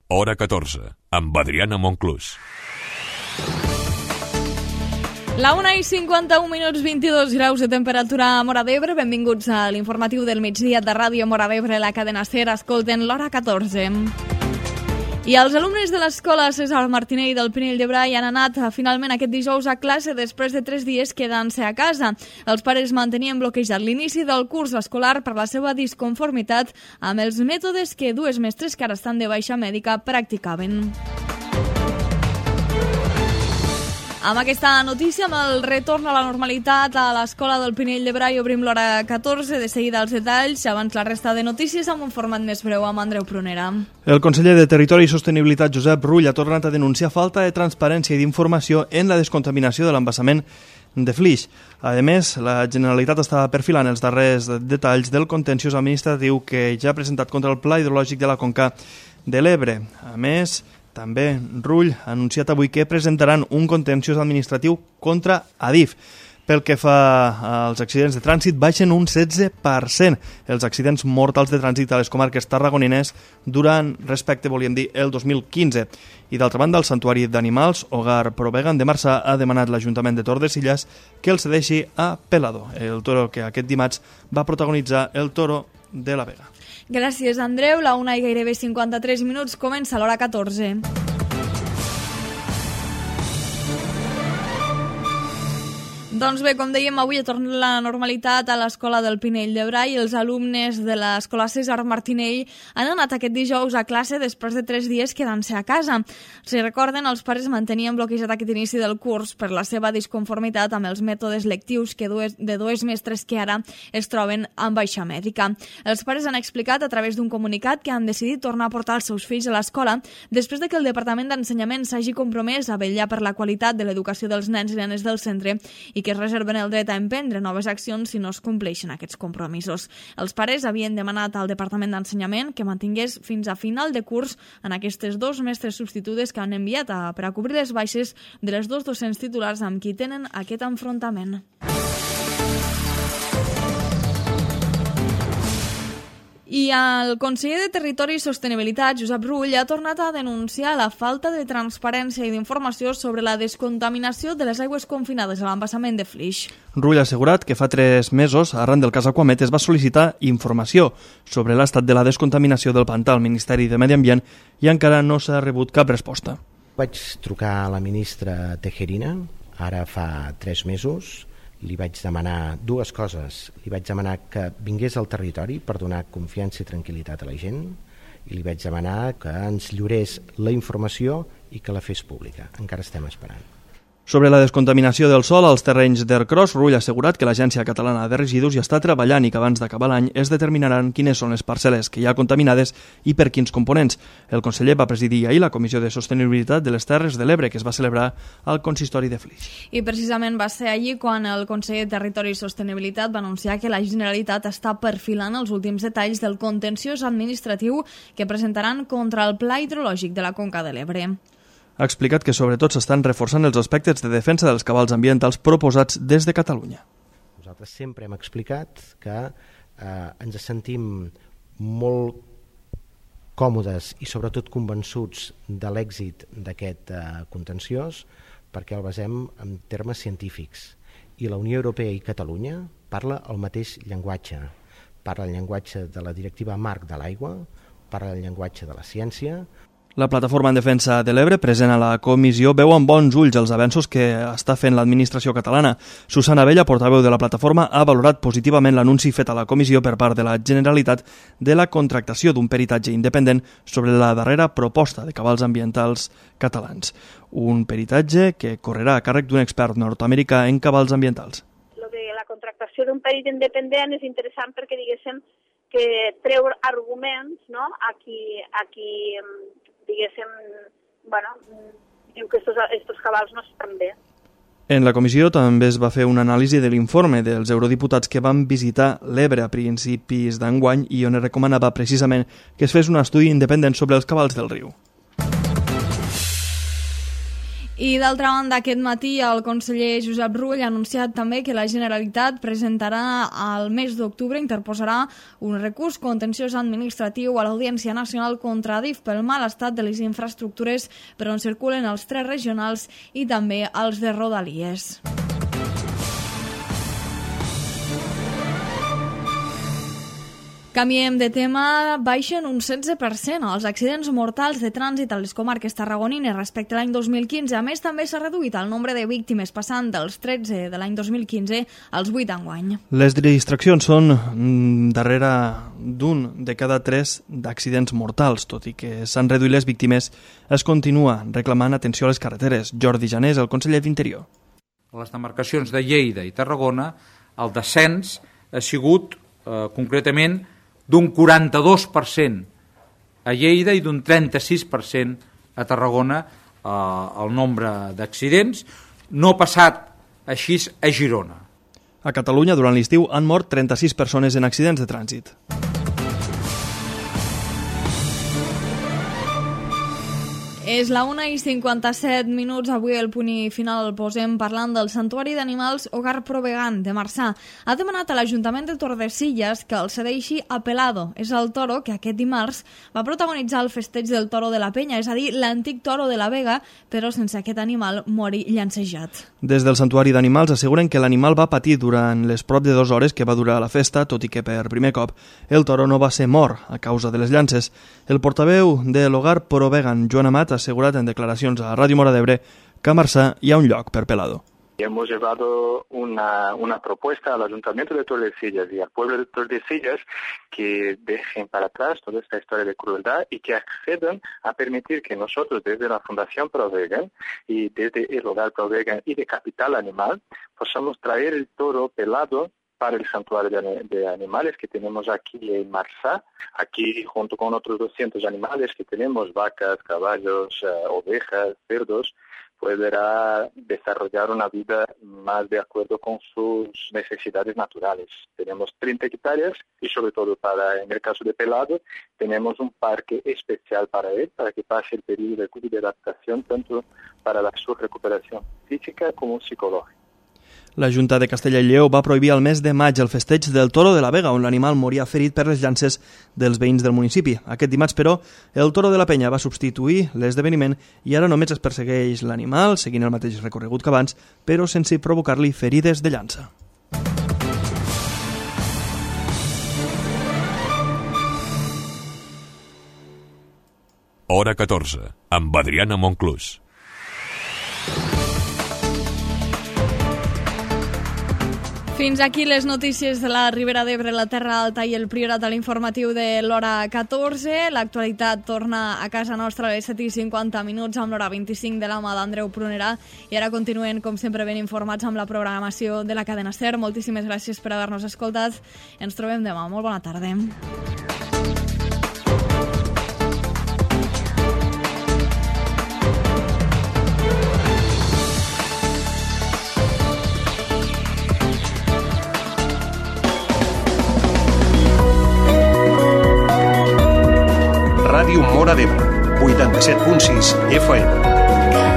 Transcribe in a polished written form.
Hora 14, amb Adriana Monclús. La 1:51, 22 graus de temperatura a Móra d'Ebre. Benvinguts a l'informatiu del migdia de Ràdio Móra d'Ebre, la cadena SER. Escolten l'Hora 14. I els alumnes de l'escola César Martinell del Pinell de Brai han anat finalment aquest dijous a classe després de 3 dies quedant-se a casa. Els pares mantenien bloquejat l'inici del curs escolar per la seva disconformitat amb els mètodes que dues mestres que ara estan de baixa mèdica practicaven. Amb aquesta notícia, amb el retorn a la normalitat a l'escola del Pinell de Brai, obrim l'Hora 14. De seguida els detalls, abans la resta de notícies amb un format més breu amb Andreu Prunera. El conseller de Territori i Sostenibilitat, Josep Rull, ha tornat a denunciar falta de transparència i d'informació en la descontaminació de l'embassament de Flix. A més, la Generalitat estava perfilant els darrers detalls del contenciós administratiu que ja ha presentat contra el Pla Hidrològic de la Conca de l'Ebre. A més, també Rull ha anunciat avui que presentaran un contenciós administratiu contra Adif. Pel que fa als accidents de trànsit, baixen un 16% els accidents mortals de trànsit a les comarques tarragonines durant, volíem dir, el 2015. I d'altra banda, el Santuari d'Animals Hogar Provegan de Marçà ha demanat l'Ajuntament de Tordesillas que el cedeixi a Pelado, el toro que aquest dimarts va protagonitzar el Toro de la Vega. Gràcies, Andreu. La 1:53, comença l'Hora 14. Doncs bé, com dèiem, avui ha tornat la normalitat a l'escola del Pinell de Brai. Els alumnes de l'escola César Martinell han anat aquest dijous a classe després de 3 dies quedant-se a casa. Si recorden, els pares mantenien bloquejat aquest inici del curs per la seva disconformitat amb els mètodes lectius de dues mestres que ara es troben en baixa mèdica. Els pares han explicat a través d'un comunicat que han decidit tornar a portar els seus fills a l'escola després de que el Departament d'Ensenyament s'hagi compromès a vetllar per la qualitat de l'educació dels nens i nenes del centre i que es reserven el dret a emprendre noves accions si no es compleixen aquests compromisos. Els pares havien demanat al Departament d'Ensenyament que mantingués fins a final de curs en aquestes 2 mestres substitutes que han enviat per a cobrir les baixes de les 2 docents titulars amb qui tenen aquest enfrontament. I el conseller de Territori i Sostenibilitat, Josep Rull, ha tornat a denunciar la falta de transparència i d'informació sobre la descontaminació de les aigües confinades a l'embassament de Flix. Rull ha assegurat que fa 3 mesos, arran del cas Aquamet, es va sol·licitar informació sobre l'estat de la descontaminació del pantà al Ministeri de Medi Ambient i encara no s'ha rebut cap resposta. Vaig trucar a la ministra Tejerina, ara fa 3 mesos. Li vaig demanar 2 coses. Li vaig demanar que vingués al territori per donar confiança i tranquil·litat a la gent i li vaig demanar que ens lliurés la informació i que la fes pública. Encara estem esperant. Sobre la descontaminació del sòl als terrenys d'Ercros, Rull ha assegurat que l'Agència Catalana de Residus hi està treballant i que abans d'acabar l'any es determinaran quines són les parcel·les que hi ha contaminades i per quins components. El conseller va presidir ahir la Comissió de Sostenibilitat de les Terres de l'Ebre, que es va celebrar al consistori de Flix. I precisament va ser allí quan el conseller de Territori i Sostenibilitat va anunciar que la Generalitat està perfilant els últims detalls del contenciós administratiu que presentaran contra el Pla Hidrològic de la Conca de l'Ebre. Ha explicat que sobretot s'estan reforçant els aspectes de defensa dels cabals ambientals proposats des de Catalunya. Nosaltres sempre hem explicat que ens sentim molt còmodes i sobretot convençuts de l'èxit d'aquest contenciós perquè el basem en termes científics. I la Unió Europea i Catalunya parla el mateix llenguatge. Parla el llenguatge de la Directiva Marc de l'Aigua, parla el llenguatge de la ciència. La Plataforma en Defensa de l'Ebre, present a la comissió, veu amb bons ulls els avenços que està fent l'administració catalana. Susana Abella, portaveu de la plataforma, ha valorat positivament l'anunci fet a la comissió per part de la Generalitat de la contractació d'un peritatge independent sobre la darrera proposta de cabals ambientals catalans. Un peritatge que correrà a càrrec d'un expert nord-americà en cabals ambientals. Lo de la contractació d'un perit independent és interessant perquè, diguéssim, que treu arguments, no?, a qui diguéssim, diu que estos cabals no estan bé. En la comissió també es va fer una anàlisi de l'informe dels eurodiputats que van visitar l'Ebre a principis d'enguany i on es recomanava precisament que es fes un estudi independent sobre els cabals del riu. I d'altra banda, aquest matí el conseller Josep Rull ha anunciat també que la Generalitat presentarà al mes d'octubre, interposarà un recurs contenciós administratiu a l'Audiència Nacional contra Adif pel mal estat de les infraestructures per on circulen els trens regionals i també els de Rodalies. Canviem de tema, baixen un 16% els accidents mortals de trànsit a les comarques tarragonines respecte a l'any 2015. A més, també s'ha reduït el nombre de víctimes, passant dels 13 de l'any 2015 als 8 d'enguany. Les distraccions són darrere d'un de cada 3 d'accidents mortals. Tot i que s'han reduït les víctimes, es continua reclamant atenció a les carreteres. Jordi Janés, el conseller d'Interior. A les demarcacions de Lleida i Tarragona, el descens ha sigut concretament d'un 42% a Lleida i d'un 36% a Tarragona el nombre d'accidents. No ha passat així a Girona. A Catalunya, durant l'estiu, han mort 36 persones en accidents de trànsit. És la 1:57. Avui el punt i final el posem parlant del Santuari d'Animals Hogar Provegan de Marçà. Ha demanat a l'Ajuntament de Tordesillas que el cedeixi a Pelado. És el toro que aquest dimarts va protagonitzar el festeig del Toro de la Penya, és a dir, l'antic toro de la Vega, però sense aquest animal morir llancejat. Des del Santuari d'Animals asseguren que l'animal va patir durant les prop de 2 hores que va durar la festa, tot i que per primer cop el toro no va ser mort a causa de les llances. El portaveu de l'Hogar Provegan, Joan Amat, ha assegurat en declaracions a Ràdio Móra d'Ebre que a Marçà hi ha un lloc per Pelado. Hemos llevado una propuesta al Ayuntamiento de Tordesillas y al pueblo de Tordesillas que dejen para atrás toda esta historia de crueldad y que accedan a permitir que nosotros desde la Fundación Provegan y desde el Hogar Provegan y de Capital Animal podamos traer el toro Pelado para el santuario de animales que tenemos aquí en Marçà, aquí junto con otros 200 animales que tenemos, vacas, caballos, ovejas, cerdos, podrá desarrollar una vida más de acuerdo con sus necesidades naturales. Tenemos 30 hectáreas y sobre todo en el caso de Pelado, tenemos un parque especial para él, para que pase el periodo de adaptación tanto para su recuperación física como psicológica. La Junta de Castella i Lleó va prohibir al mes de maig el festeig del Toro de la Vega, on l'animal moria ferit per les llances dels veïns del municipi. Aquest dimarts, però, el Toro de la Penya va substituir l'esdeveniment i ara només es persegueix l'animal, seguint el mateix recorregut que abans, però sense provocar-li ferides de llança. Hora 14, amb Adriana Monclús. Fins aquí les notícies de la Ribera d'Ebre, la Terra Alta i el Priorat a l'informatiu de l'hora 14. L'actualitat torna a casa nostra a les 7:50 amb l'hora 25 de la mà d'Andreu Prunera. I ara continuen, com sempre, ben informats amb la programació de la cadena SER. Moltíssimes gràcies per haver-nos escoltat. Ens trobem demà. Molt bona tarda. Ràdio Móra d'Ebre, 87.6 FM.